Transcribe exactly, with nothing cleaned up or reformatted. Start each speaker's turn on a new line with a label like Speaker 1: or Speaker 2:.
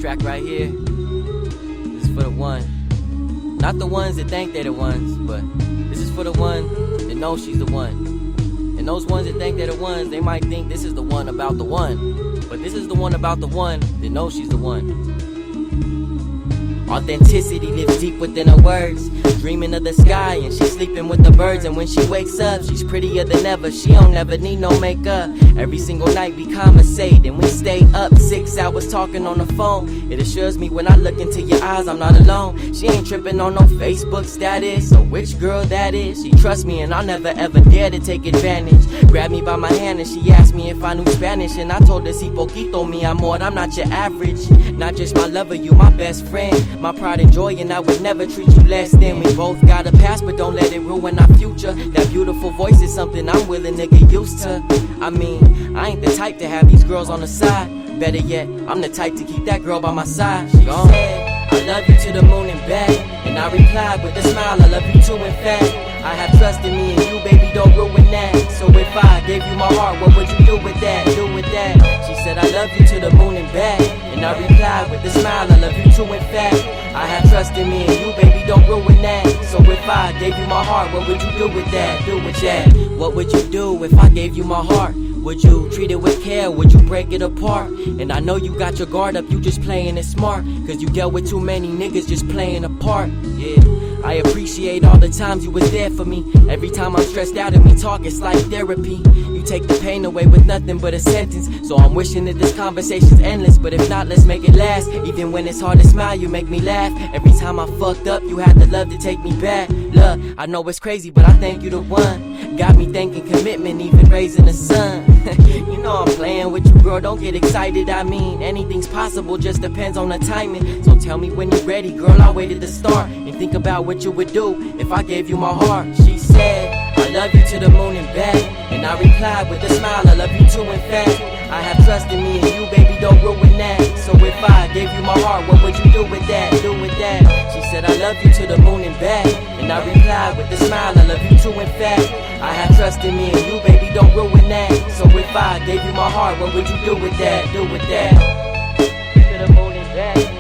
Speaker 1: track right here, this is for the one. Not the ones that think they're the ones, but this is for the one that knows she's the one. And those ones that think they're the ones, they might think this is the one about the one. But this is the one about the one that knows she's the one. Authenticity lives deep within her words. Dreaming of the sky and she's sleeping with the birds. And when she wakes up, she's prettier than ever. She don't ever need no makeup. Every single night we conversate and we stay up six hours talking on the phone. It assures me when I look into your eyes I'm not alone. She ain't tripping on no Facebook status or which girl that is. She trusts me and I'll never ever dare to take advantage. Grabbed me by my hand and she asked me if I knew Spanish. And I told her si poquito mi amor, I'm not your average. Not just my lover, you my best friend. My pride and joy, and I would never treat you less than. We both got a past, but don't let it ruin our future. That beautiful voice is something I'm willing to get used to. I mean, I ain't the type to have these girls on the side. Better yet, I'm the type to keep that girl by my side. She gone. Said, I love you to the moon and back. And I replied with a smile, I love you too in fact. I have trust in me and you, baby, don't ruin that. So if I gave you my heart, what would you do with that? Do with that? She said, I love you to the moon and back. And I replied with a smile, I love you too in fact. I have trust in me and you, baby, don't ruin that. So if I gave you my heart, what would you do with that? Do with that? What would you do if I gave you my heart? Would you treat it with care? Would you break it apart? And I know you got your guard up, you just playing it smart. Cause you dealt with too many niggas just playing a part. Yeah, I appreciate all the times you was there for me. Every time I'm stressed out and we talk, it's like therapy. You take the pain away with nothing but a sentence. So I'm wishing that this conversation's endless. But if not, let's make it last. Even when it's hard to smile, you make me laugh. Every time I fucked up, you had the love to take me back. Love, I know it's crazy, but I think you the one. Got me thinking commitment, even raising a son. You know I'm playing with you, girl, don't get excited. I mean, anything's possible, just depends on the timing. So tell me when you're ready, girl, I'll wait at the start. And think about what you would do if I gave you my heart. She said, I love you to the moon and back. And I replied with a smile, I love you too in fact. I have trust in me and you, baby, don't ruin that. So if I gave you my heart, what would you do with that? Do with that? She said, I love you to the moon and back. And I replied with a smile, I love you too in fact. I have trust in me and you, baby, don't ruin that. So if I gave you my heart, what would you do with that? Do with that? To the moon and back.